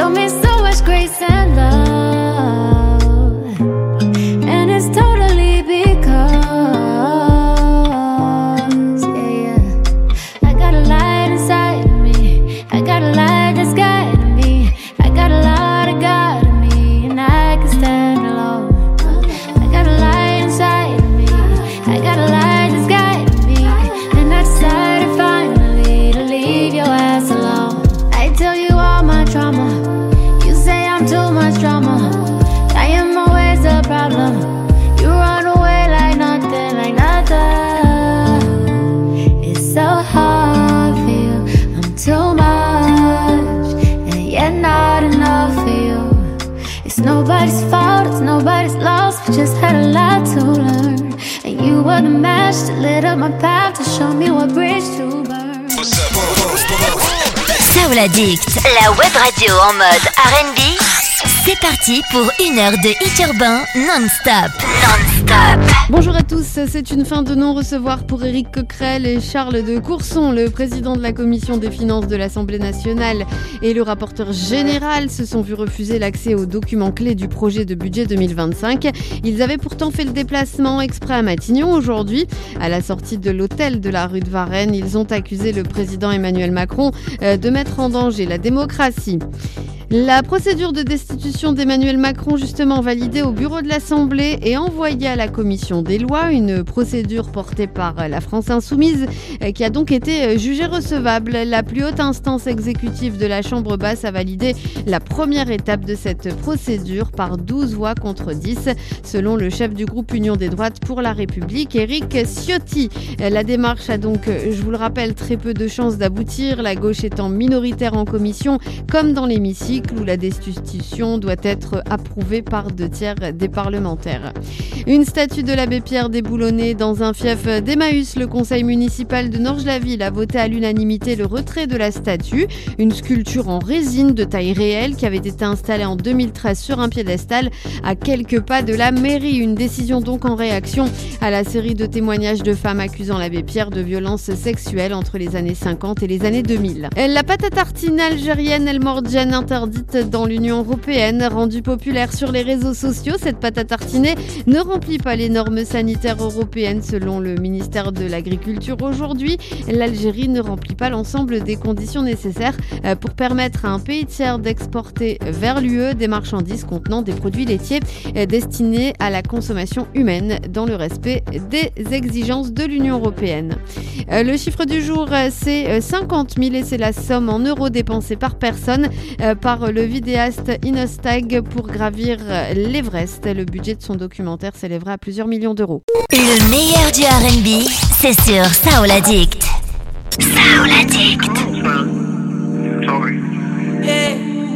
Show me so much grace and love, and it's totally because, I got a light inside of me. I got a light that's guiding me. I got a lot of God in me, and I can stand alone. I got a light inside of me. I got a light that's guiding me, and I decided finally to leave your ass alone. I tell you all my trauma. You say I'm too much drama. I am always the problem. You run away like nothing, like nothing. It's so hard for you. I'm too much, and yet not enough for you. It's nobody's fault, it's nobody's loss. We just had a lot to learn, and you were the match that lit up my path to show me what bridge to burn. Soul Addict, la web radio en mode R&B. C'est parti pour une heure de hit urbain non-stop. Bonjour à tous, c'est une fin de non-recevoir pour Éric Coquerel et Charles de Courson. Le président de la commission des finances de l'Assemblée nationale et le rapporteur général se sont vus refuser l'accès aux documents clés du projet de budget 2025. Ils avaient pourtant fait le déplacement exprès à Matignon aujourd'hui. À la sortie de l'hôtel de la rue de Varennes, ils ont accusé le président Emmanuel Macron de mettre en danger la démocratie. La procédure de destitution d'Emmanuel Macron, justement validée au bureau de l'Assemblée et envoyée à la commission des lois, une procédure portée par la France Insoumise qui a donc été jugée recevable. La plus haute instance exécutive de la Chambre basse a validé la première étape de cette procédure par 12 voix contre 10, selon le chef du groupe Union des droites pour la République, Éric Ciotti. La démarche a donc, je vous le rappelle, très peu de chances d'aboutir, la gauche étant minoritaire en commission comme dans l'hémicycle, où la destitution doit être approuvée par 2/3 des parlementaires. Une statue de l'abbé Pierre déboulonnée dans un fief d'Emmaüs. Le conseil municipal de Norges-la-Ville a voté à l'unanimité le retrait de la statue. Une sculpture en résine de taille réelle qui avait été installée en 2013 sur un piédestal à quelques pas de la mairie. Une décision donc en réaction à la série de témoignages de femmes accusant l'abbé Pierre de violences sexuelles entre les années 50 et les années 2000. La pâte à tartiner algérienne El Morgiane interdite dans l'Union européenne. Rendue populaire sur les réseaux sociaux, cette pâte à tartiner ne remplit pas les normes sanitaires européennes selon le ministère de l'Agriculture. Aujourd'hui, l'Algérie ne remplit pas l'ensemble des conditions nécessaires pour permettre à un pays tiers d'exporter vers l'UE des marchandises contenant des produits laitiers destinés à la consommation humaine dans le respect des exigences de l'Union européenne. Le chiffre du jour, c'est 50 000 et c'est la somme en euros dépensée par personne par le vidéaste Inostag pour gravir l'Everest. Le budget de son documentaire s'élèvera à plusieurs millions d'euros. Le meilleur du R&B, c'est sur Soul Addict. Soul Addict. Yeah.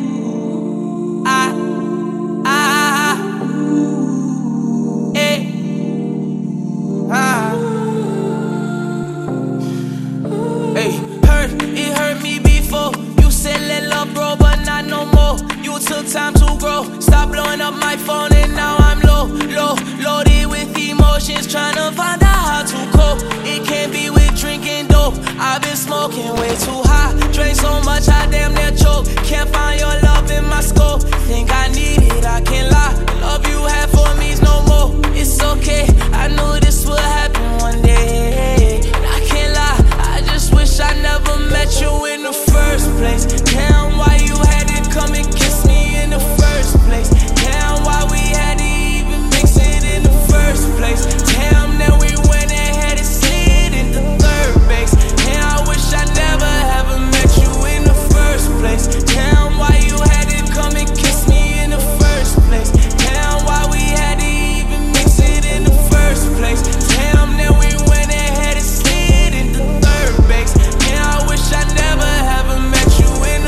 Hey, it hurt me before. You said let love grow, but not no more. You took time to grow. Stop blowing up my phone and now I'm loaded with emotions, trying to find out how to cope. It can't be with drinking dope. I've been smoking way too high. Drank so much I damn near choke. Can't find your love in my scope. Think I need it, I can't lie. The love you had for me's no more. It's okay, I knew this would happen one day. I can't lie, I just wish I never met you in the first place. Damn, why you had to come and kiss me in the first place. Damn, why we had to even mix it in the first place. Damn, then we went ahead and slid in the third base. Damn, I wish I never ever met you in the first place. Damn, why you had to come and kiss me in the first place. Damn, why we had to even mix it in the first place. Damn, then we went ahead and slid in the third base. Damn, I wish I never ever met you in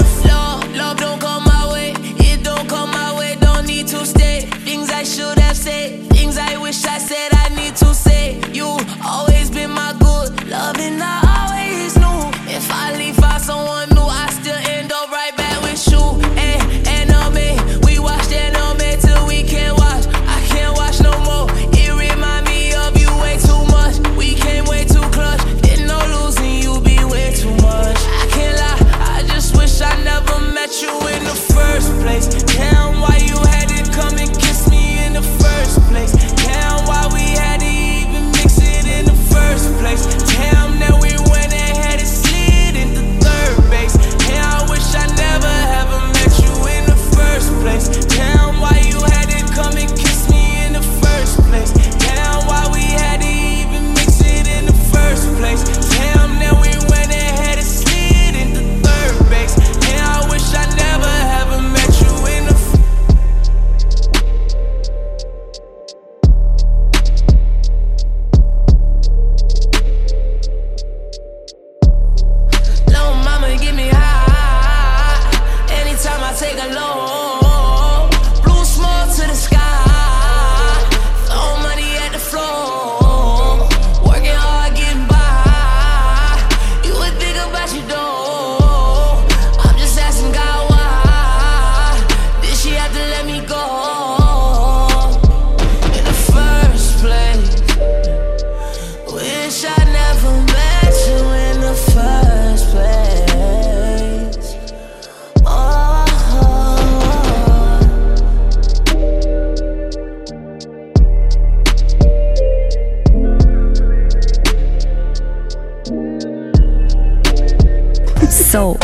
Soul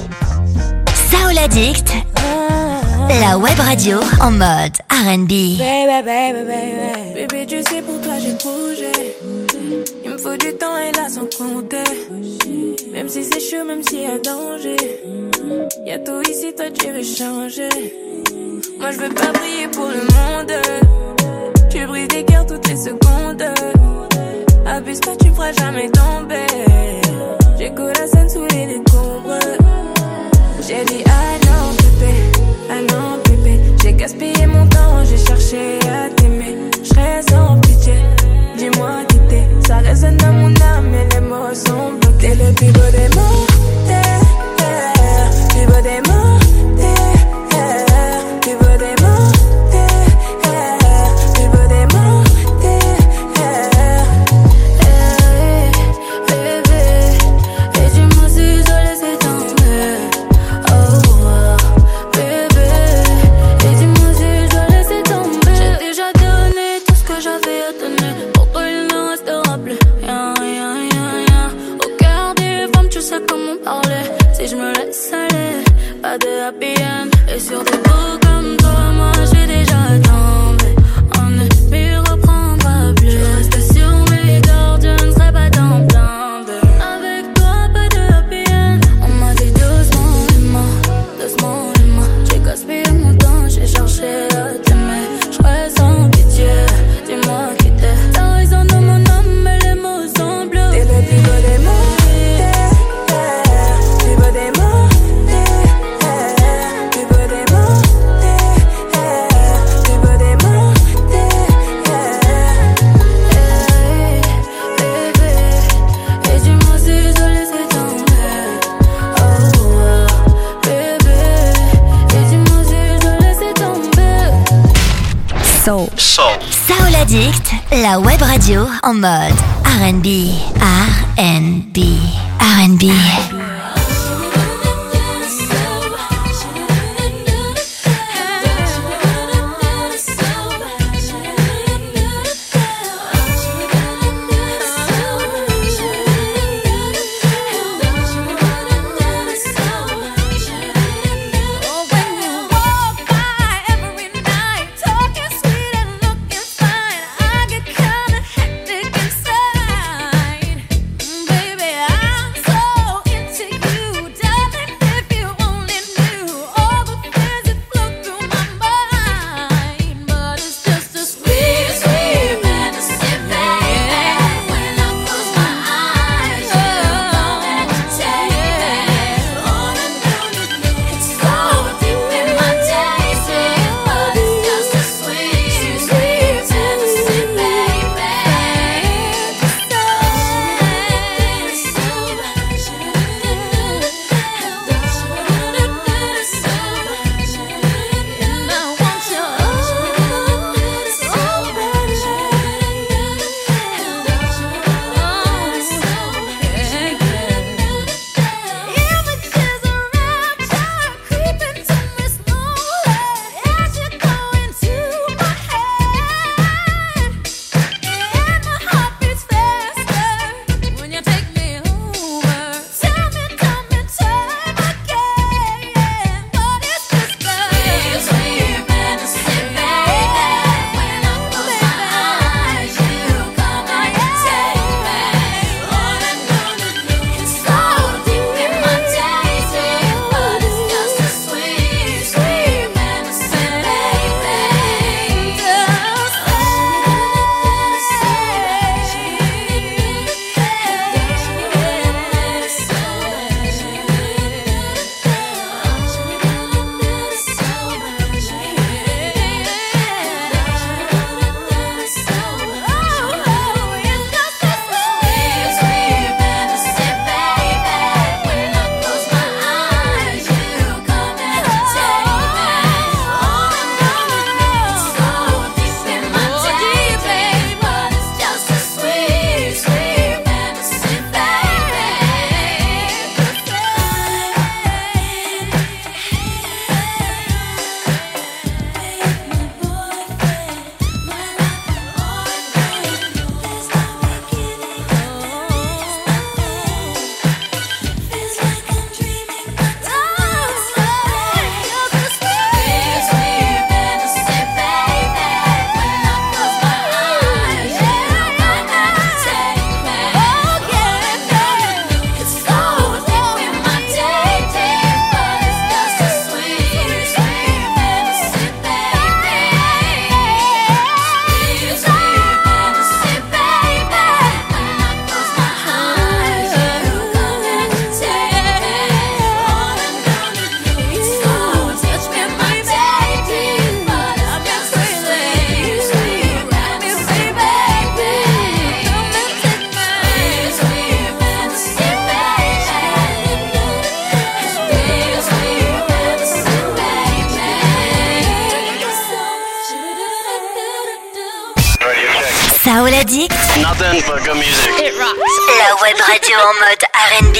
Addict, la web radio en mode R&B. Baby, tu sais, pour toi j'ai bougé. Il me faut du temps et là sans compter. Même si c'est chaud, même s'il y a danger. Y'a tout ici, toi tu veux changer. Moi je veux pas briller pour le monde. Tu brises des cœurs toutes les secondes. Abuse pas, tu me feras jamais tomber. J'écoute la scène sous les décombres. J'ai dit I know bébé. J'ai gaspillé mon temps, j'ai cherché à t'aimer. J'serais sans pitié, dis-moi qui t'es. Ça résonne dans mon âme et les mots sont bloqués. T'es le plus beau des mots, plus beau des mots, plus beau des mots, plus beau des mots. Bébé, et dis-moi si je laisse tomber. Bébé, et dis-moi si je dois laisser tomber. J'ai déjà donné tout ce que j'avais à donner. Pour toi il ne restera plus rien. Au cœur des femmes tu sais comment parler. Si je me laisse aller, pas de happy end. Et sur des beaux comme toi, moi j'ai déjà tombé. On ne m'y reprendra plus. Je reste sur mes gardes, je ne serai pas dans plein de. Avec toi pas de happy end. On m'a dit doucement. J'ai gaspillé mon temps, j'ai cherché à t'aimer. J'serais sans pitié, dis-moi qui t'es. T'as raison dans mon âme, mais les mots sont bleus. T'es le plus beau des mots, plus beau des mots, plus beau des mots, plus beau des mots. Bébé, et dis-moi si je dois laisser tomber. Bébé, et dis-moi si je dois laisser tomber. Soul Addict, la web radio en mode R&B. Baby, I'm so Soul Addict. Nothing but good music. It rocks. La web radio en mode R&B.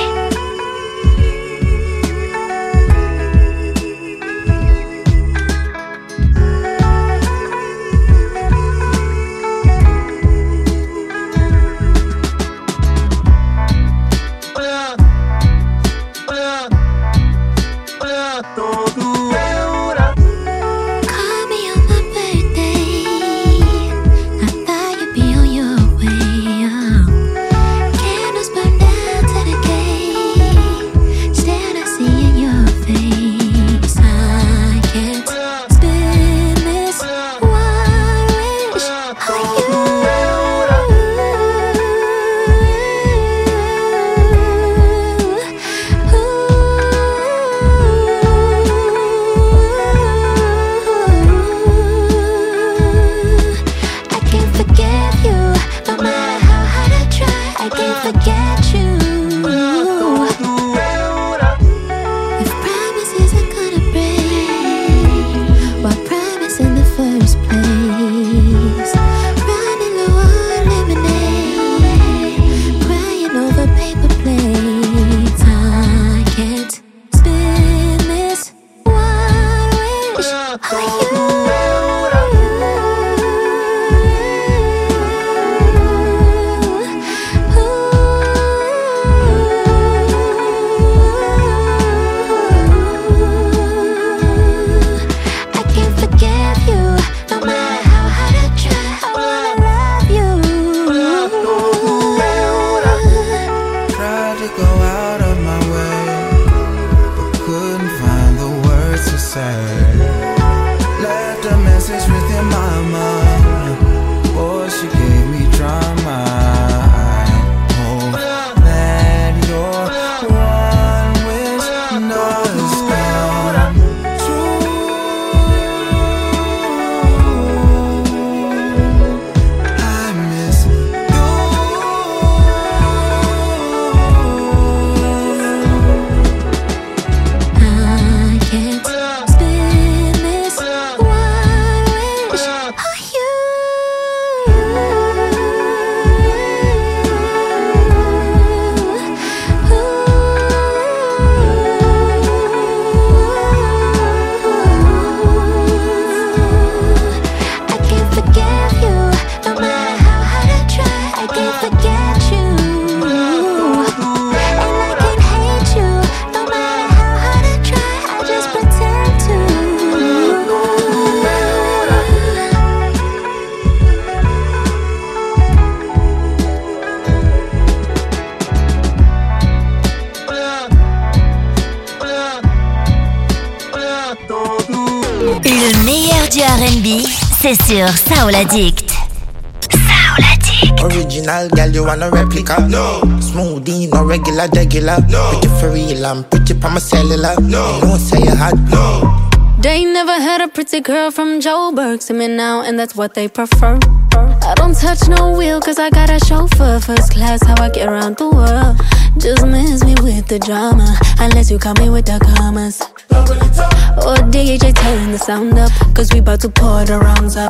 C'est sur Soul Addict. Soul Addict. Original girl, you want a replica? No. Smoothie, no regular. No. Pretty for real, I'm pretty pa my cellular. No. You know say you hot. No. They never had a pretty girl from Joburg. See me now, and that's what they prefer. I don't touch no wheel, cause I got a chauffeur. First class, how I get around the world. Just miss me with the drama, unless you call me with the commas. Or DJ turn the sound up, cause we bout to pour the rounds up.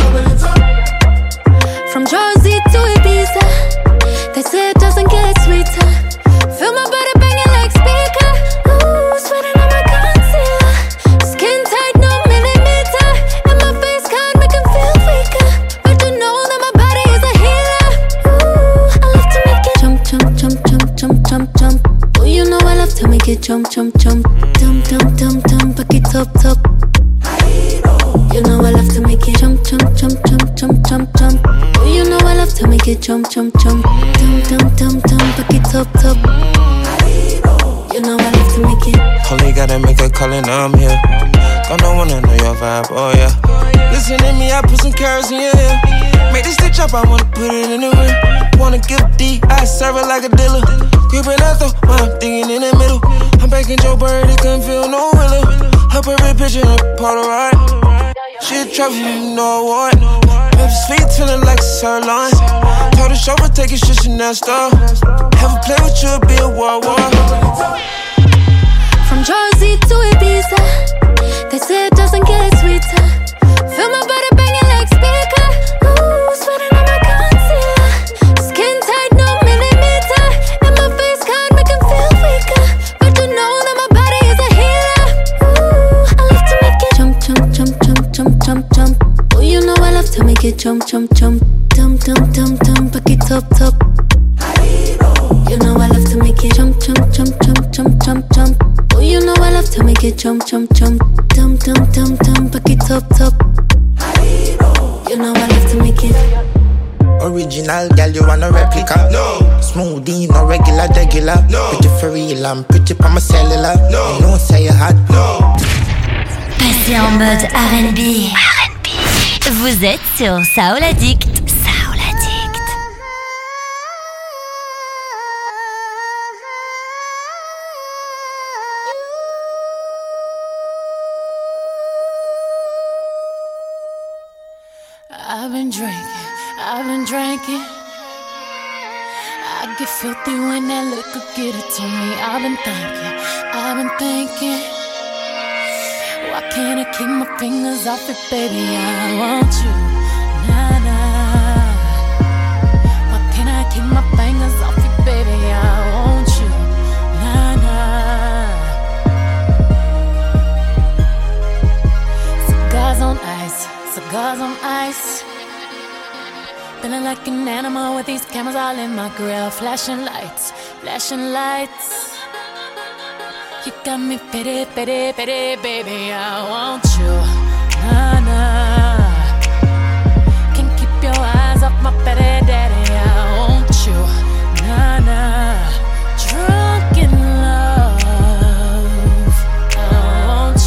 From Jersey to Ibiza, they say it doesn't get sweeter. Feel my body banging like speaker. Ooh, sweating on my concealer. Skin tight, no millimeter. And my face card make him feel weaker. But you know that my body is a healer. Ooh, I love to make it jump, jump, jump, jump, jump, jump, jump. Oh, you know I love to make it jump, jump, jump. Dum, dum, dum, dum, back it up, top. You know I love to make it jump, jump, jump, jump, jump, jump, jump. Oh, you know I love to make it jump, jump, jump. Dum, dum, dum, dum, back it up, top. You know I love to make it. Holy gotta make a call and I'm here. Don't wanna know your vibe, oh yeah. Listen to me, I put some carrots in your ear. Make this stitch up, I wanna put it in the rim. Wanna give D, I serve it like a dealer. Gripping out though, while I'm thinking in the middle. I'm back in Joe Bird, it couldn't feel no realer. Her perfect picture, a Polaroid. She a trophy, you know what? Baby sweet, feeling like a sirloin. Told the chauffeur, take your shit, Chanel store. Have a play with you, be a war. From Jersey to Ibiza, they say it doesn't get sweeter. Feel my body banging like speaker. Ooh, sweating on my jump, jump, jump, jump. Oh, you know I love to make it jump, jump, jump. Dum, dum, dum, dum, back it up, top. You know I love to make it. Original, girl, you want a replica? No. Smoothie, no regular, regular. No. Pretty for real, I'm pretty pa my cellular. No. You know, say you hot. No. Passez en mode R&B. Vous êtes sur Soul Addict. Soul Addict. I've been drinking. I get filthy when that liquor get it to me. I've been thinking. Why can't I keep my fingers off it, baby? I want you, nah, nah. Why can't I keep my fingers off it, baby? I want you, nah, nah. Cigars on ice. Feeling like an animal with these cameras all in my grill. Flashing lights. You got me pity, baby, I want you, nah, nah. Can't keep your eyes off my petty daddy, I want you, nah, nah. Drunk in love, I want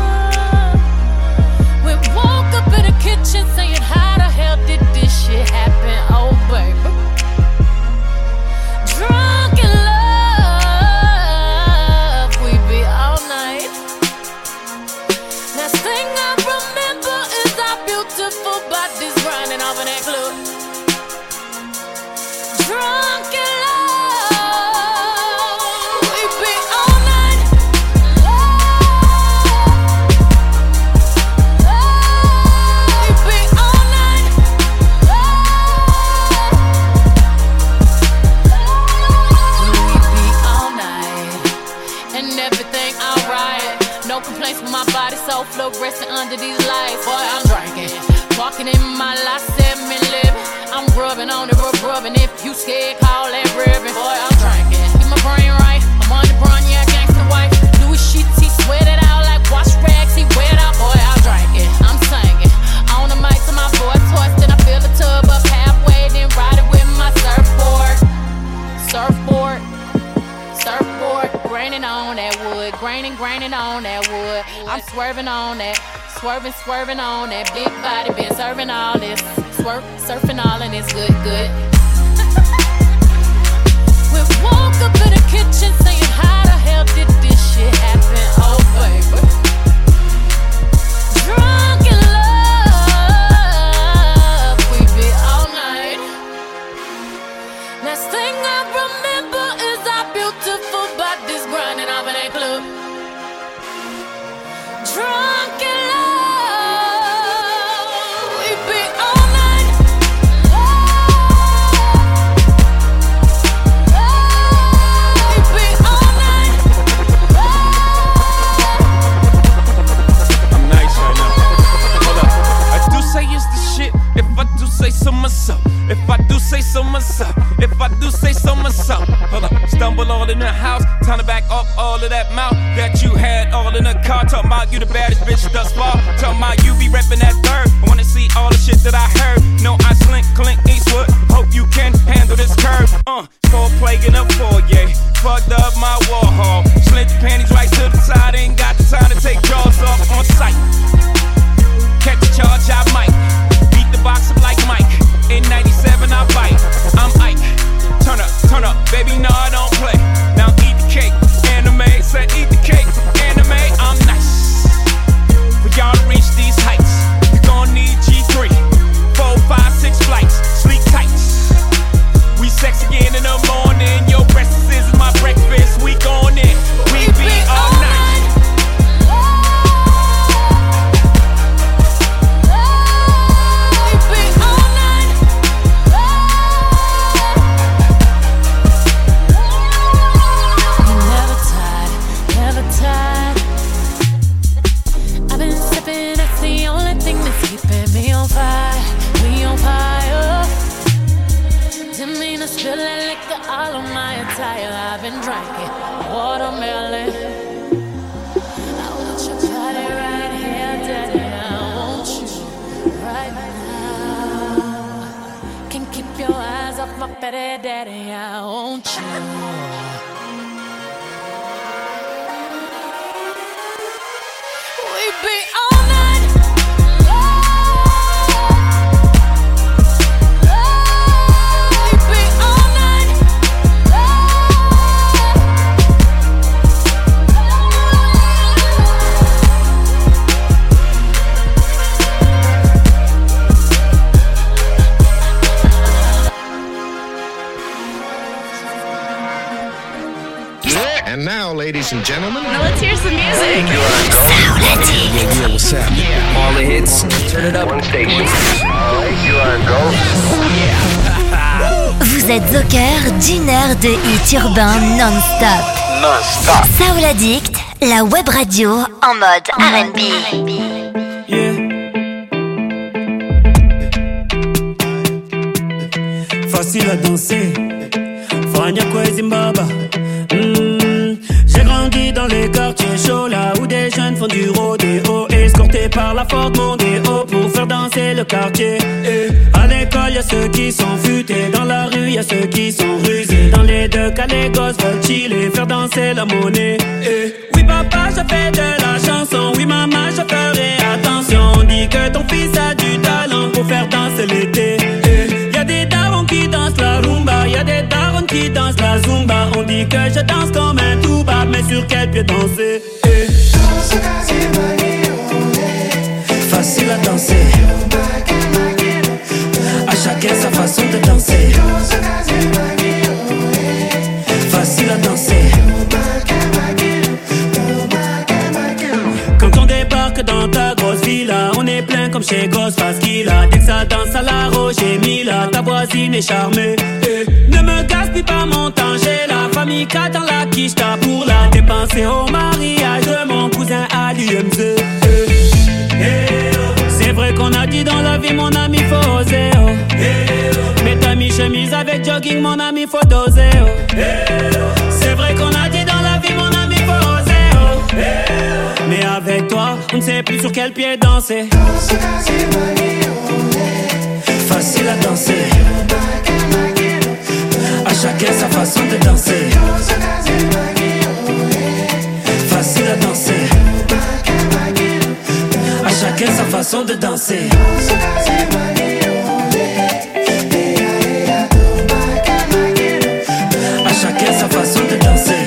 you. We woke up in the kitchen saying, how the hell did this shit happen, oh baby. Drunk in love. Running off in that club. Drunk in love. We be all night. We be all night. We be all night. And everything alright. No complaints with my body, so fluorescent under these lights. Boy, I'm drinking. Walking in my life, 7-Eleven. I'm rubbing on it, rubbing. If you scared, call that ribbon. Boy, I'm drinking. Get my brain right. I'm on the run, yeah, gangsta wife. Louis sheets, he sweat it out like wash rags. He wet out, boy, I'm drinking. I'm singing. On the mic to my boy toys, then I fill the tub up halfway, then ride it with my surfboard. Graining on that wood, graining on that wood. I'm swerving on that. Swerving on that big body, been serving all this. Surfing all and it's good. We woke up in the kitchen saying, how the hell did this shit happen? Oh, baby. Drunk in love, we be all night. Last thing I remember is our beautiful bodies grinding off in that club. Drunk in love. If I do say so myself, hold up, stumble all in the house, time to back up all of that mouth that you had all in the car. Talking about you the baddest bitch thus far. Talking about you be reppin' that third. I wanna see all the shit that I heard. No, I slink, Clint Eastwood. Hope you can handle this curve. Full plague in the foyer. Fucked up my Warhol. Slint your panties right to the side. Ain't got the time to take jaws off on sight. Catch a charge, I might. Beat the box up like Mike. In 97 I bite, I'm Ike. Turn up, baby, no I don't play. Now eat the cake, anime, said eat the cake, anime, I'm nice. For y'all to reach these heights, you gon' need G3, 4, 5, 6 flights, sleep tight. We sex again in the morning, your breakfast is my breakfast, we gon' daddy, I want you. We be all night. We be all night. And now, ladies and gentlemen, Now let's hear some music. yeah, what's happening? All the hits, turn it up. One station. You are go. Vous êtes au cœur d'une heure de hits urbains non-stop. Non-stop. Soul Addict, la web radio en mode R&B. Yeah. Facile à danser, Fania Zimbabwe. J'ai grandi dans les quartiers chauds, là où des jeunes font du rodéo, escortés par la Ford Mondeo pour faire danser le quartier. À l'école, y'a ceux qui sont futés, dans la rue, y'a ceux qui sont rusés. Dans les deux cas, les gosses veulent chiller, faire danser la monnaie. Oui, papa, je fais de la chanson, oui, maman, je ferai attention. On dit que ton fils a du talent pour faire danser l'été. Y'a des darons qui dansent la rumba, y'a des darons qui dansent la zumba. On dit que je danse comme un touba, mais sur quel pied danser? Facile à danser, à chacun sa façon de danser. Facile à danser. Quand on débarque dans ta grosse villa, on est plein comme chez Ghostface Killah. Dès que ça danse à la Roger Mila, ta voisine est charmée. Ne me gaspille pas mon temps, j'ai la famille dans la quicheta pour la dépenser au mariage de mon cousin à l'UMZ. C'est vrai qu'on a dit dans la vie, mon ami, faut oser. Mets ta mi-chemise avec jogging, mon ami, faut doser. C'est vrai qu'on a dit dans la vie, mon ami, faut oser. Mais avec toi, on ne sait plus sur quel pied danser. Facile à danser, à chacun sa façon de danser. Facile à danser, à chacun sa façon de danser. À chacun sa façon de danser.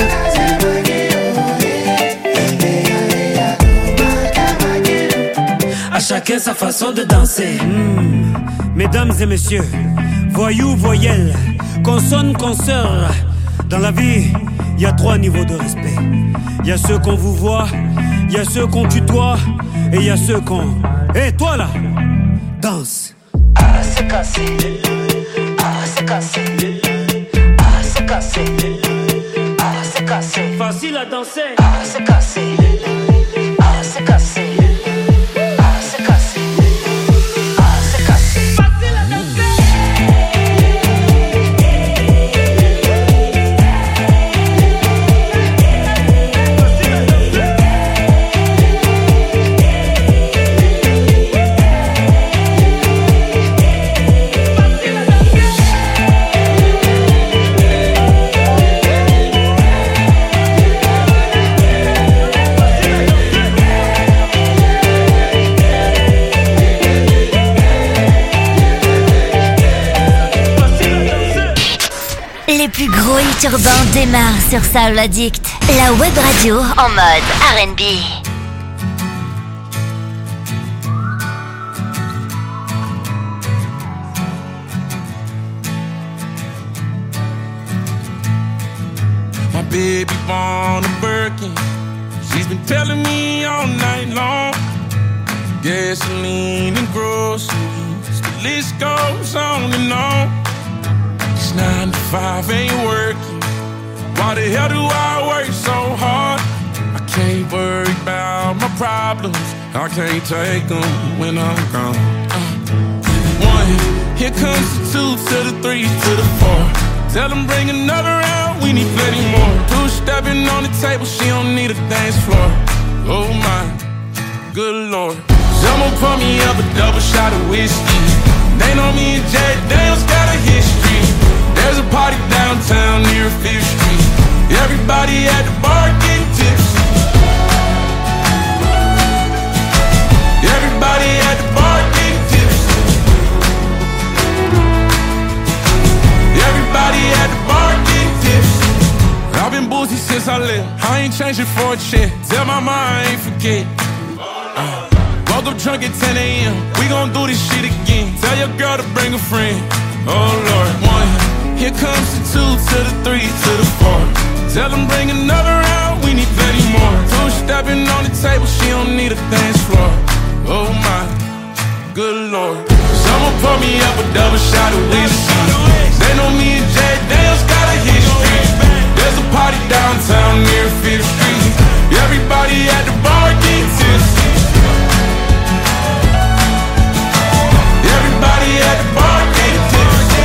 À chacun sa façon de danser. Mesdames et messieurs, voyous, voyelles, consonnes, consoeurs. Dans la vie, il y a 3 niveaux de respect. Il y a ceux qu'on vous voit, il y a ceux qu'on tutoie, et il y a ceux qu'on... Hé, toi là, danse. Ah, c'est cassé. Ah, c'est cassé. Ah, c'est cassé. Ah, c'est cassé. Facile à danser. Ah, c'est cassé. Ah, c'est cassé. Les plus gros hits urbains démarrent sur Soul Addict, la web radio en mode R&B. My baby born a Birkin. She's been telling me all night long. Gasoline and groceries, the list goes on and on. 9 to 5 ain't working. Why the hell do I work so hard? I can't worry about my problems. I can't take them when I'm gone. 1, here comes the 2 to the 3 to the 4. Tell them bring another round, we need plenty more. 2 stepping on the table, she don't need a dance floor. Oh my, good lord. Someone pour me up a double shot of whiskey. They know me and Jack Daniels got a history. There's a party downtown near 5th Street. Everybody at the bar getting tipsy. Everybody at the bar getting tipsy. Everybody at the bar getting tipsy. I've been boozy since I left. I ain't changing for a check. Tell my mom I ain't forget. Woke up drunk at 10 a.m. We gon' do this shit again. Tell your girl to bring a friend. Oh Lord, 1. Here comes the 2 to the 3 to the 4. Tell them bring another round. We need plenty more. 2 stepping on the table. She don't need a dance floor. Oh my, good Lord. Someone pour me up a double shot of whiskey. They know me and Jay Daniels got a history. There's a party downtown near 5th Street. Everybody at the bar getting tipsy. Everybody at the bar getting tipsy.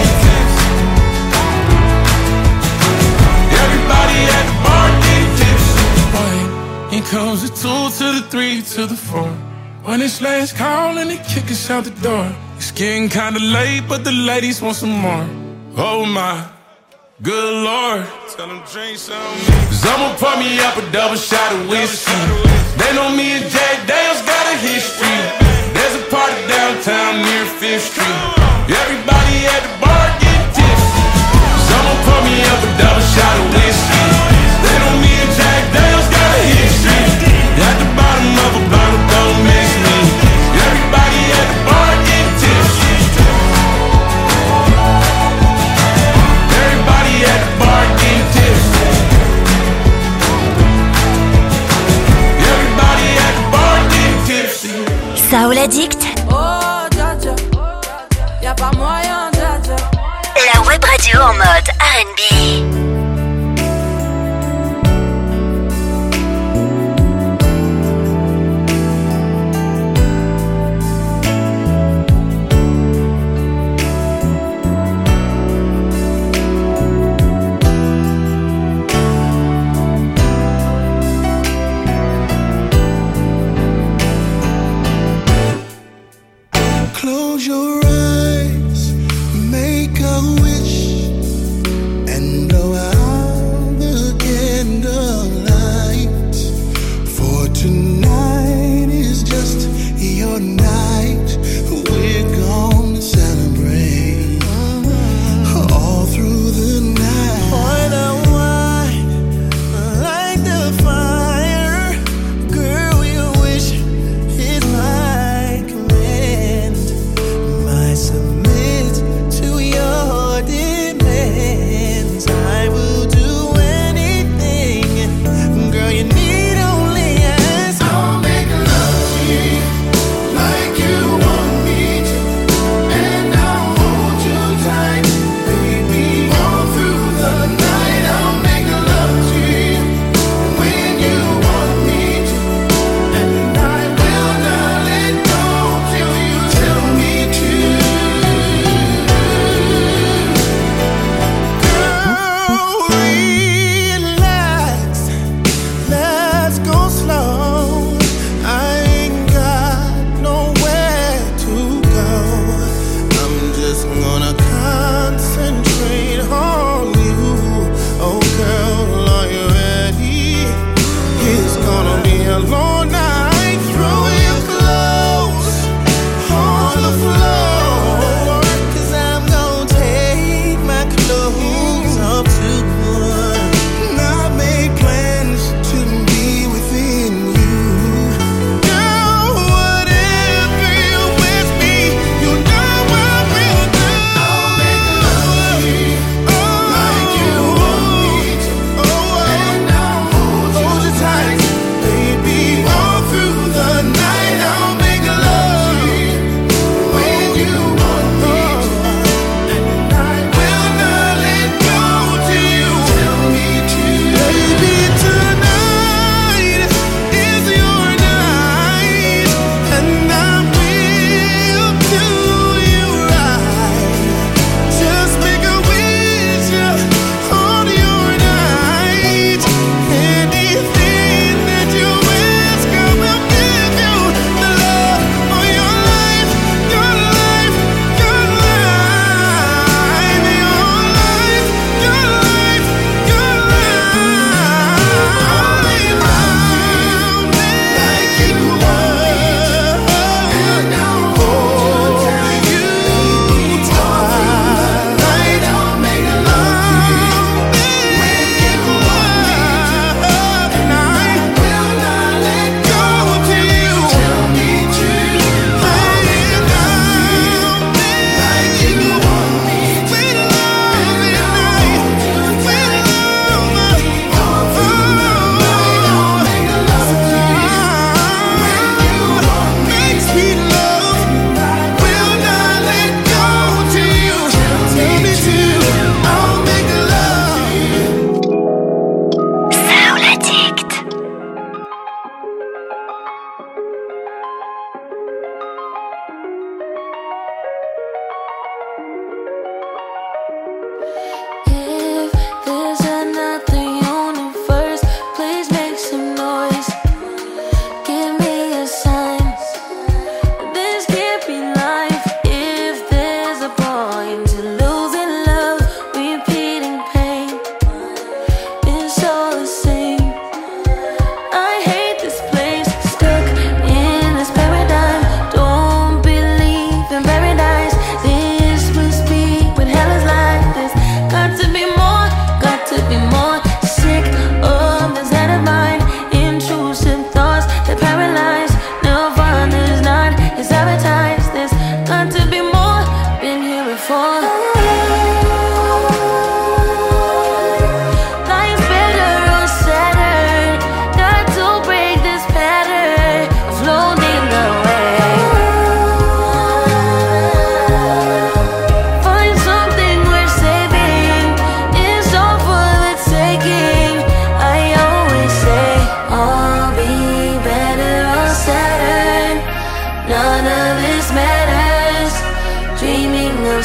Everybody at the bar getting tipsy. Here comes the 2 to the 3 to the 4. When it's last call and they kick us out the door. It's getting kinda late, but the ladies want some more. Oh my, good Lord. Tell them drink some. Someone pour me up a double shot of whiskey. They know me and Jay Daniels got a history. There's a party downtown near 5th Street. Everybody at the bar getting tipsy. Someone pour me up a double shot of whiskey. They know me and Jay Daniels got a history. At the bottom of a bottle, don't miss me. Everybody at the bar getting tipsy. Everybody at the bar getting tipsy. Everybody at the bar getting tipsy. Soul Addict. Oh, dja dja, y'a pas moyen, dja dja. La web radio en mode R&B. Close your eyes, make a wish, and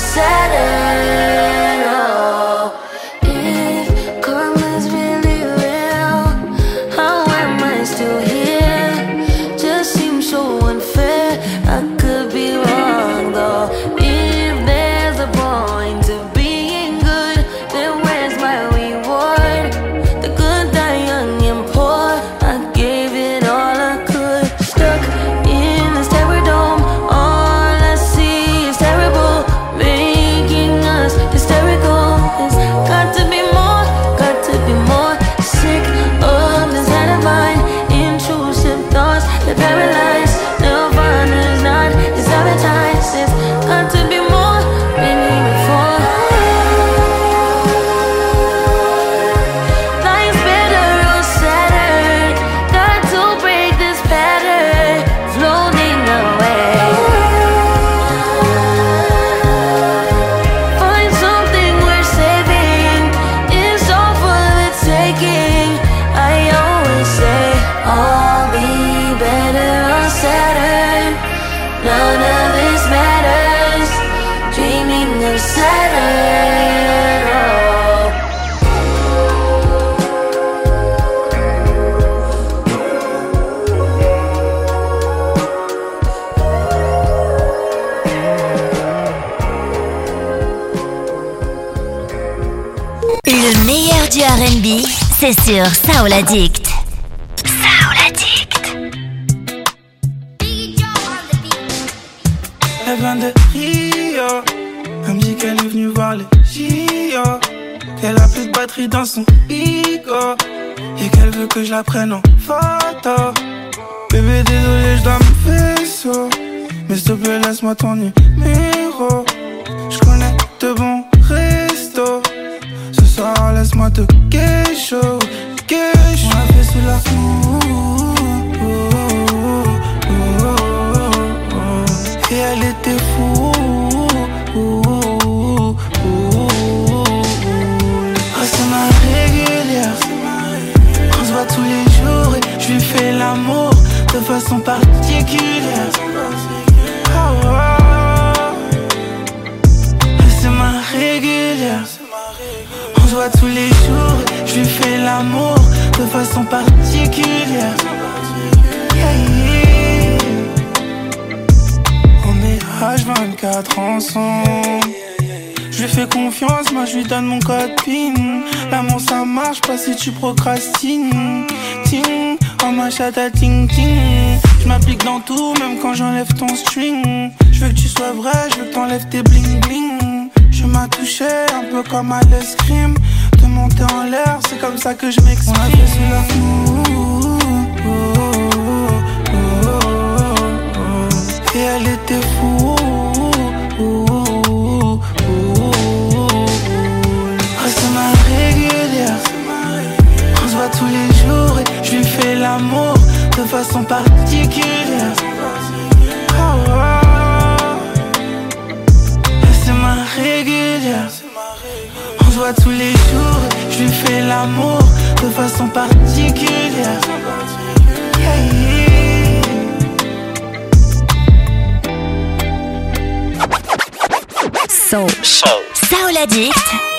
Saturn. Oh, if karma's really real, how am I still here? Just seems so unfair. I could be wrong though. If there's a point to being good, then where's my reward? The good die young and poor. I gave it all I could. Stuck in this terror dome. All I see is terrible, making us hysterical. It's got to be more, got to be more. Sick of this head of mine. Intrusive thoughts that paralyze. Nirvana's not, it's advertised. It's got to be more, maybe before. Life's better on Saturn. Got to break this pattern. Floating away. Find something worth saving. It's all for the taking. I always say, I'll be better on Saturn. None of this matters. Dreaming of Saturn. Oh. Le meilleur du R&B, c'est sur Soul Addict. Soul Addict. Elle vient de Rio. Elle me dit qu'elle est venue voir les JO. Qu'elle a plus de batterie dans son ego. Et qu'elle veut que je la prenne en photo. Bébé, désolé, je dois me vaisseau. Mais s'il te plaît, laisse-moi ton numéro. Je connais de bons restos. Ce soir, laisse-moi te guécho. On a fait sous la et elle était fou. Oh, c'est ma régulière. On se voit tous les jours et je lui fais l'amour de façon particulière. Oh, oh. C'est ma régulière. On se voit tous les jours et je lui fais l'amour de façon particulière. Yeah, yeah. On est H24 ensemble. Je lui fais confiance, moi je lui donne mon code PIN. L'amour ça marche pas si tu procrastines. Ting, oh ma chata ting ting. Je m'applique dans tout, même quand j'enlève ton string. Je veux que tu sois vrai, je veux que t'enlèves tes bling bling. Je m'as touché un peu comme à l'escrime. Te monter en l'air, c'est comme ça que je m'exprime. On a fait sous la et elle était fou. C'est ma régulière. On se voit tous les jours et je lui fais l'amour de façon particulière. Oh, oh. C'est ma régulière. On se voit tous les jours et je lui fais l'amour de façon particulière. Yeah, yeah. Soul Addict.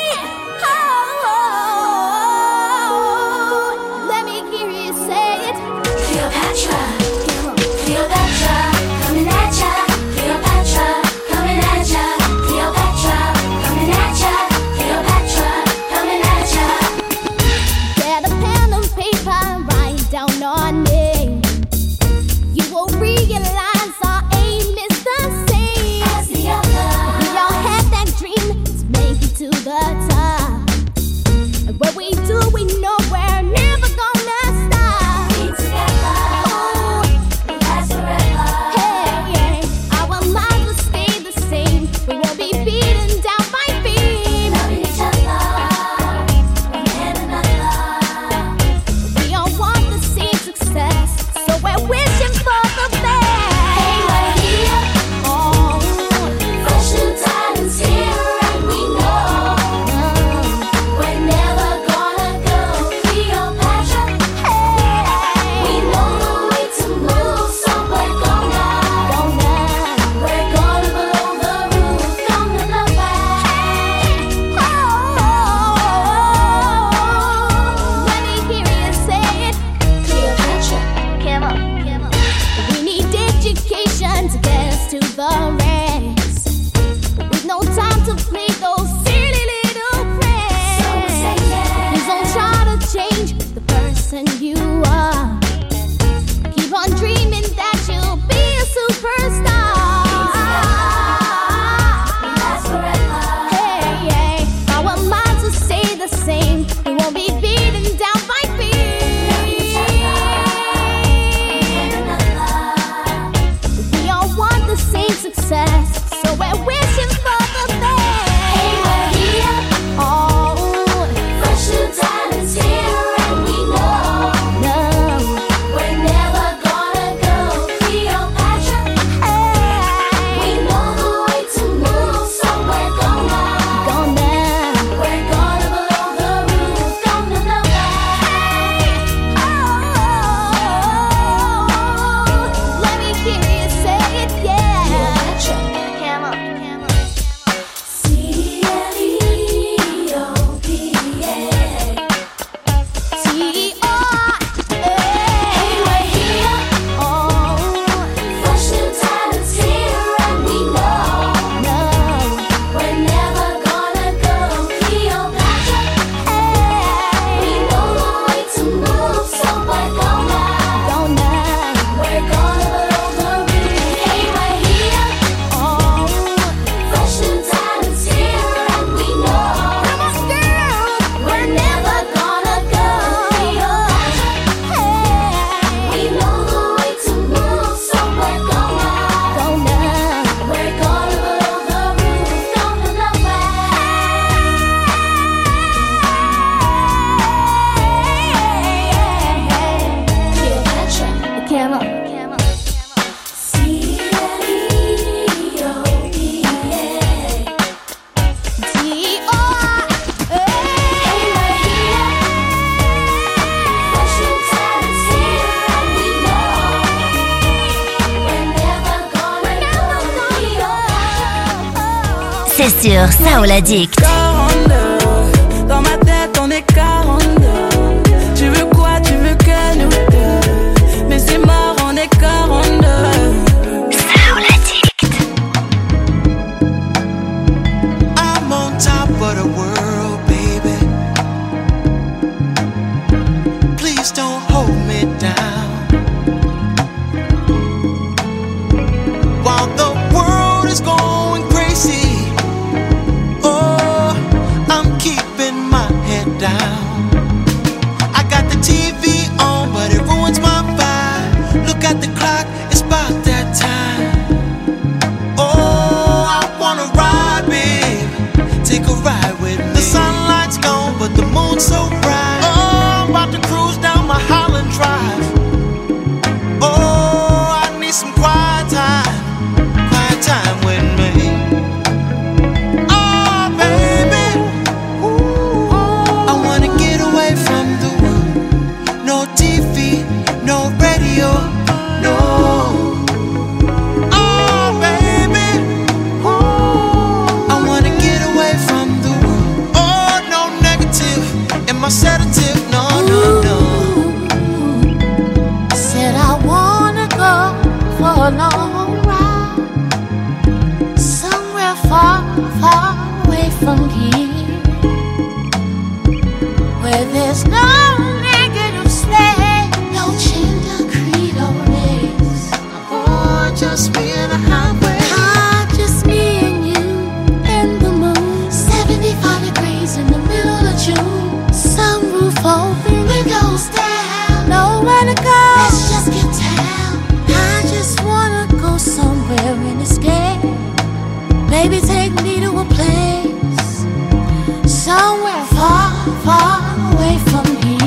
Let me hear you say it. Cleopatra, Cleopatra, coming at ya. Cleopatra, coming at ya. Cleopatra, coming at ya. Cleopatra, coming at ya. Get a pen and paper, write down our name. You will realize our aim is the same as the other. We all had that dream to make it to the top. And what we do, we know we're never gonna stop. Be together, oh, last forever. Hey, yeah, our lives will stay the same. We won't be beaten down by fame. Loving each other, one and another. We all want the same success. person you are. Keep on dreaming that you'll be a superstar. Last forever. Hey, yeah. Our minds will stay the same. We won't be beaten down by fear. We all want the same success, so we're wishing for the best. Hey, we're here. Oh, fresh new talents here, and we know, we're never gonna go Cleopatra. Hey, we know the way to move, so we're gonna we're gonna blow the roof, gonna blow that. Oh, let me hear you say it, yeah. Come on, come on. C'est sur Soul Addict. 42, dans ma tête on est 42. Tu veux quoi, tu veux que nous deux. Mais c'est mort, on est 42. Soul Addict. I'm on top of the world, baby. Please don't hold me down. While the world is going crazy, I'm keeping my head down. I got the TV on, but it ruins my vibe. Look at the clock, it's about that time. Oh, I wanna ride, babe. Take a ride with me. The sunlight's gone, but the moon's so bright. Oh, I'm about to cruise down my Holland Drive. Oh, I need some quiet time with me. No radio, no. Oh, baby, I wanna get away from the world. Oh, no negative in my sedative, no, no, no. I said I wanna go for a long ride, somewhere far, far away from here, where there's no just me and a highway. Just me and you and the moon. 75 degrees in the middle of June. Sunroof open, windows down. Nowhere to go, let's just get down. I just wanna go somewhere and escape. Baby, take me to a place somewhere far, far away from here.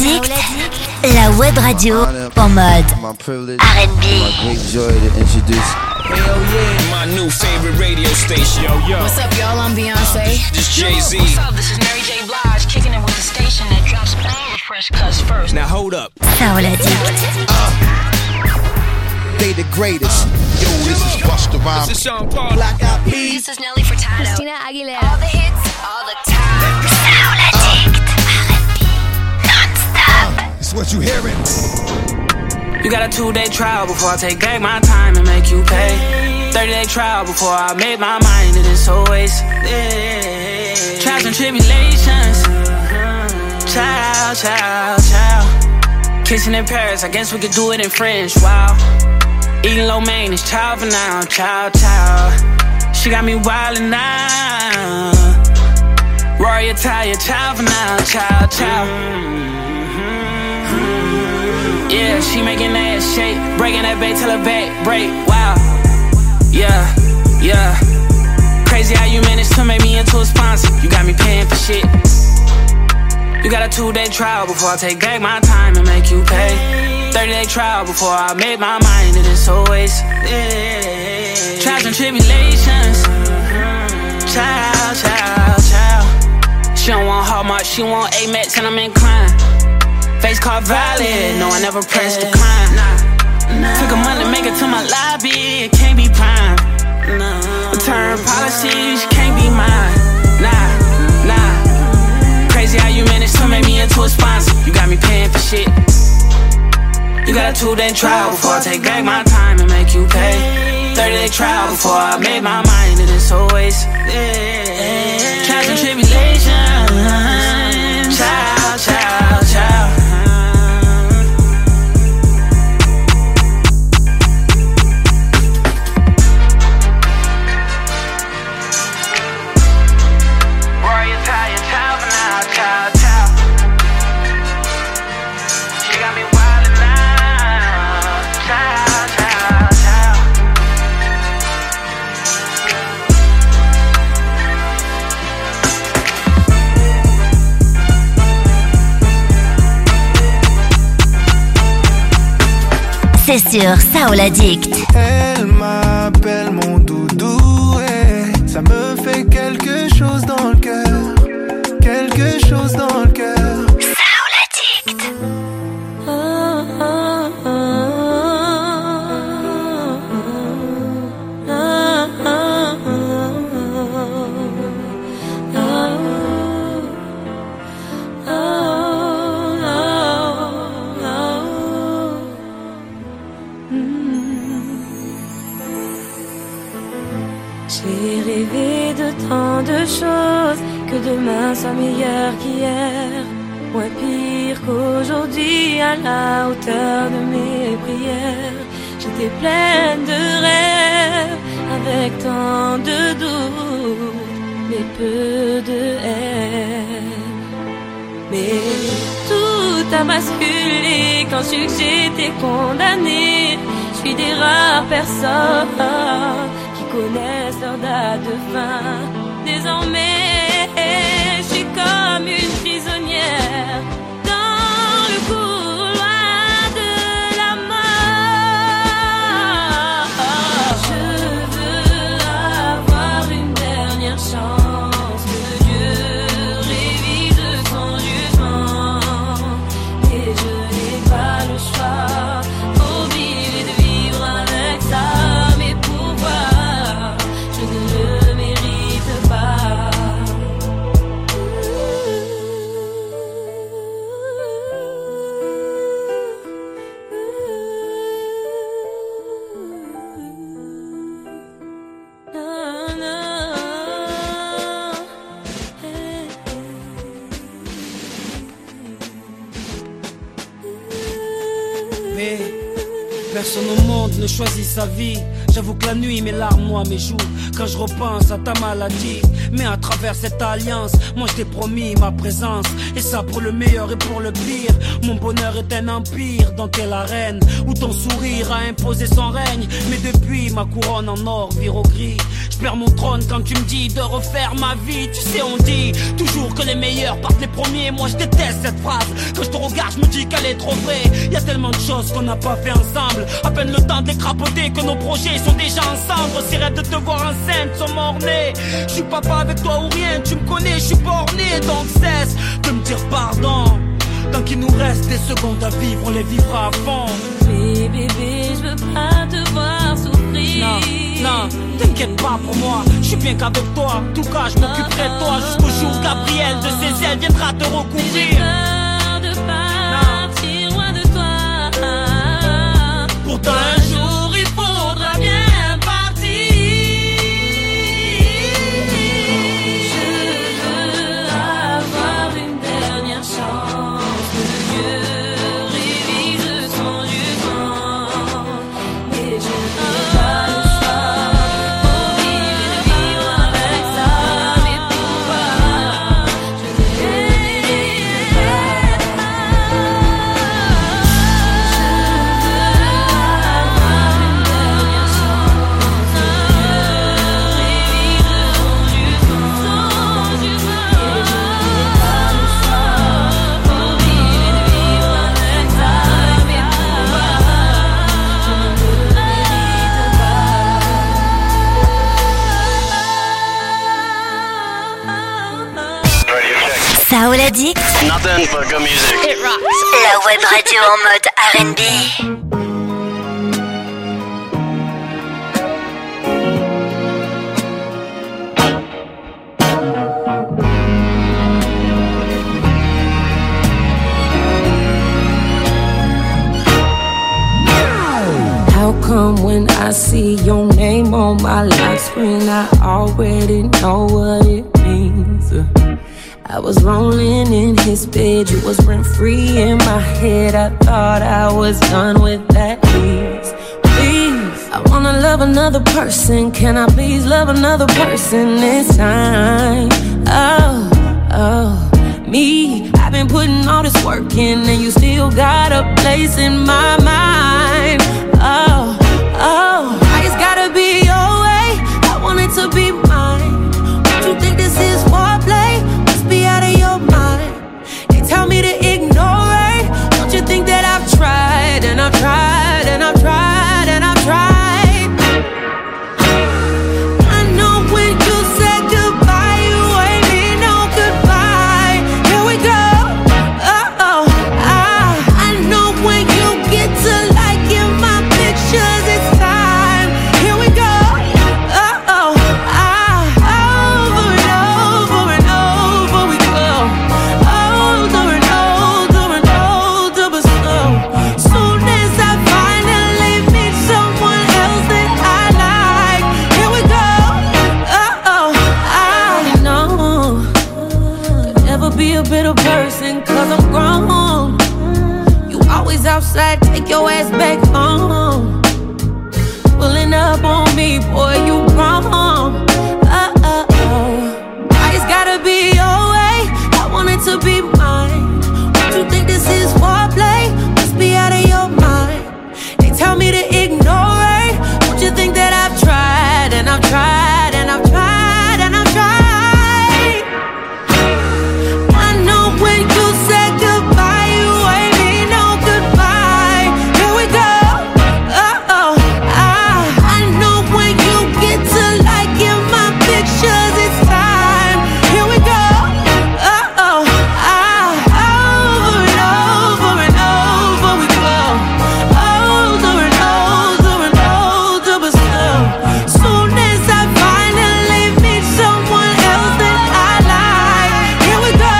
Addict, la web radio en mode R&B. Hell yeah, my new favorite radio station. Yo. What's up, y'all? I'm Beyonce. This Jay-Z. What's up? This is Mary J. Blige, kicking it with the station that drops all the fresh cuts first. Now hold up. Soul Addict. They the greatest. Yo, this is Busta Rhymes. This is Sean Paul. Black Eyed Peas. This is Nelly Furtado. Christina Aguilera. All the hits, all the time. Soul Addict. R&B. Non-stop. It's what you hearing. You got a 2-day trial before I take back my time and make you pay. 30-day trial before I made my mind to this whole waste. Trials and tribulations. Child, child, child. Kissing in Paris, I guess we could do it in French, wow. Eating lo mein, it's child for now, child, child. She got me wildin' now. Rory Italia, child for now, child, child. Yeah, she making that shake, breaking that back till her back break, wow. Yeah, yeah. Crazy how you managed to make me into a sponsor. You got me paying for shit. You got a 2-day trial before I take back my time and make you pay. 30-day trial before I made my mind to this whole waste. Trials and tribulations. Child, child, child. She don't want Hallmark, she want Amex and I'm inclined. Face card valid, no I never pressed decline. Took a month to make it to my lobby, it can't be prime. Return policies, can't be mine. Nah. Crazy how you managed to make me into a sponsor. You got me paying for shit. You got a 2-day trial before I take back my time and make you pay. 30-day trial before I made my mind to this whole waste. Trials and tribulations. Child, child, child. C'est sur Soul Addict. Elle m'appelle mon doudou et ça me fait quelque chose dans le cœur. Quelque chose dans le cœur. Soul Addict. J'ai rêvé de tant de choses, que demain soit meilleur qu'hier, moins pire qu'aujourd'hui, à la hauteur de mes prières. J'étais pleine de rêves, avec tant de doutes, mais peu de haine. Mais tout a basculé quand je sus que j'étais condamnée. Je suis des rares personnes qui connaissent leur date de fin. Désormais, je suis comme une prisonnière dans le couloir de la mort. Je veux avoir une dernière chance, que Dieu révise son jugement. Et je n'ai pas le choix, faut vivre et de vivre avec ça. Mais pouvoir, je ne le mérite pas. Mais personne au monde ne choisit sa vie. J'avoue que la nuit mes larmes, moi mes joues, quand je repense à ta maladie. Mais à travers cette alliance, moi je t'ai promis ma présence, et ça pour le meilleur et pour le pire. Mon bonheur est un empire dans telle arène où ton sourire a imposé son règne. Mais depuis Depuis ma couronne en or vire au gris. Je perds mon trône quand tu me dis de refaire ma vie. Tu sais on dit toujours que les meilleurs partent les premiers. Moi je déteste cette phrase. Quand je te regarde je me dis qu'elle est trop vraie. Y a tellement de choses qu'on n'a pas fait ensemble. À peine le temps de les crapoter que nos projets sont déjà ensemble. Aussi rêve de te voir enceinte sont mornés. Je suis papa avec toi ou rien. Tu me connais, je suis borné. Donc cesse de me dire pardon. Tant qu'il nous reste des secondes à vivre, on les vivra à fond. Bébé, je veux pas te voir souffrir. Non, t'inquiète pas pour moi, je suis bien qu'avec toi. En tout cas, je m'occuperai de toi jusqu'au jour où Gabriel de ses ailes viendra te recouvrir. J'ai peur de partir loin de toi. Pourtant un jour il faudra bien partir. Je veux avoir une dernière chance. Saoul Addict. Nothing but good music. It rocks. La web radio en mode R&B. How come when I see your name on my lock screen, I already know what it means? I was rolling in his bed, you was rent-free in my head. I thought I was done with that. Please, I wanna love another person. Can I please love another person this time? Oh, me, I've been putting all this work in, and you still got a place in my mind. Oh, I just gotta be your way. I want it to be mine. Don't you think this is foreplay? Be out of your mind. They tell me to ignore it. Don't you think that I've tried and I've tried and I've tried and I've tried? I know when you said goodbye, you ain't mean no goodbye. Here we go. I know when you get to liking my pictures, it's time. Here we go. Bitter person, cause I'm grown. You always outside, take your ass back home. Pulling up on me, boy, you wrong. I just gotta be your way. I want it to be mine. Don't you think this is foreplay? Must be out of your mind. They tell me to ignore it. Don't you think that I've tried and I've tried and I've tried and I've tried? When you said goodbye, you ain't mean no goodbye. Here we go. I know when you get to liking my pictures, it's time. Here we go. Over and over and over we go. Older and older and older, but still. Soon as I finally meet someone else that I like, here we go.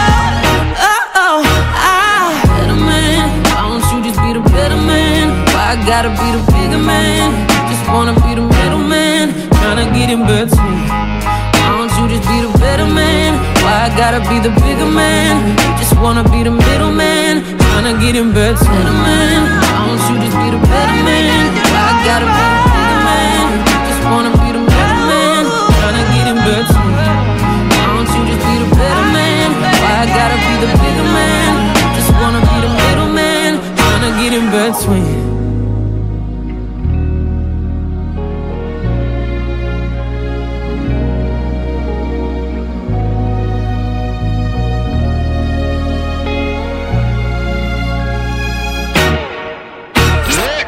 I gotta be the bigger man. Just wanna be the middleman, tryna get in between. Why don't you just be the better man? Why I gotta be the bigger man? Just wanna be the middleman, tryna get in between. Why don't you just be the better man? Why I gotta be the bigger man? Just wanna be the middle man, tryna get in between. Why don't you just be the better man? Why I gotta be the bigger man? Just wanna be the middle man, tryna get in between.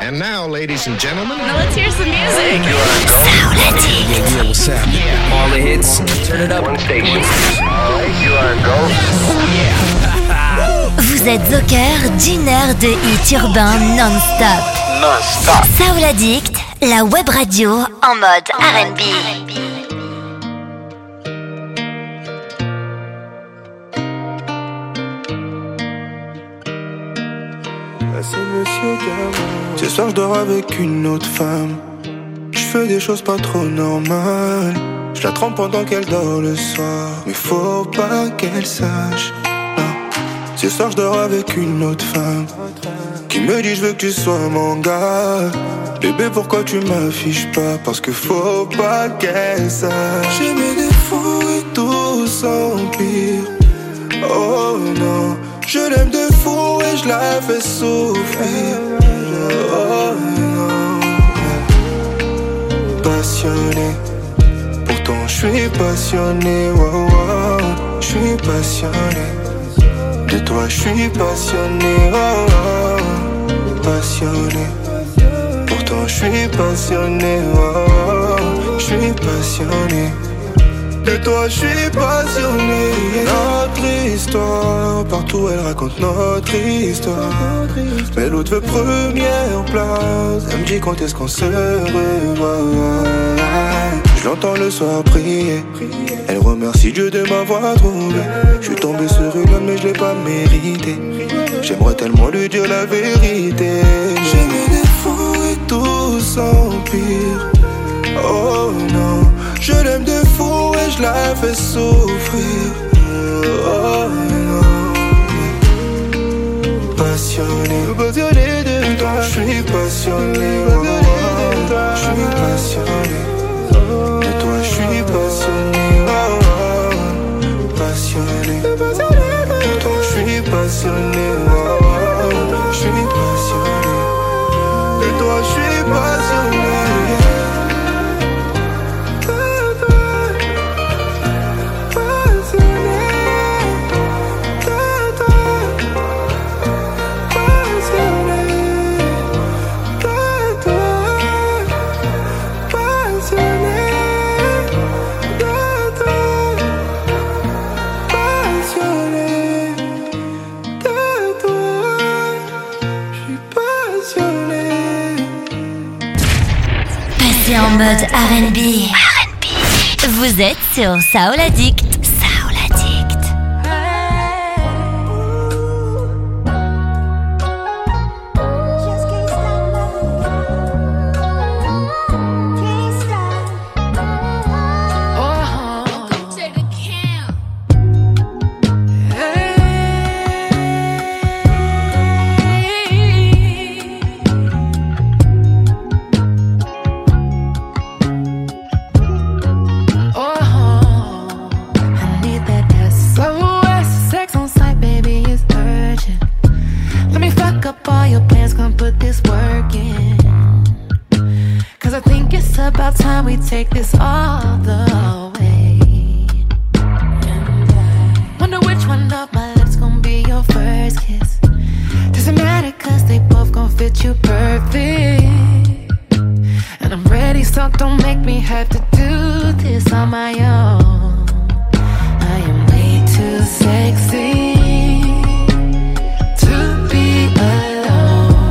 And now, ladies and gentlemen, Now let's hear some music. Yeah, what's happening? All the hits, turn it up. One station. Alright, you are go. Vous êtes au cœur d'une heure de hits urbains non-stop. Non-stop. Soul Addict, la web radio en mode R&B. Ce soir je dors avec une autre femme. Je fais des choses pas trop normales. Je la trompe pendant qu'elle dort le soir, mais faut pas qu'elle sache. Non. Ce soir je dors avec une autre femme qui me dit je veux que tu sois mon gars. Bébé pourquoi tu m'affiches pas? Parce que faut pas qu'elle sache. J'ai mes défauts et tout s'empire. Oh non, je l'aime de fou et je la fais souffrir. Oh non, passionné. Pourtant je suis passionné. Wow, wow. Je suis passionné. De toi je suis passionné. Oh, oh. Passionné. Pourtant je suis passionné. Oh, oh. Je suis passionné. De toi je suis passionné. Notre histoire, partout elle raconte notre histoire. Mais l'autre veut première place. Elle me dit quand est-ce qu'on se revoit. Je l'entends le soir prier. Elle remercie Dieu de m'avoir trouvé. Je suis tombé sur une homme mais je l'ai pas mérité. J'aimerais tellement lui dire la vérité. J'ai mes défauts et tout s'empire. Oh non, je l'aime de fou et je la fais souffrir. Oh non, passionné, passionné de toi. Je suis passionné, je suis passionné. De toi je suis passionné, passionné. De toi je suis passionné, je suis passionné. De toi je suis passionné. En mode R&B. Vous êtes sur Soul Addict. Soul Addict. About time we take this all the way. Wonder which one of my lips gon' be your first kiss. Doesn't matter cause they both gon' fit you perfect. And I'm ready so don't make me have to do this on my own.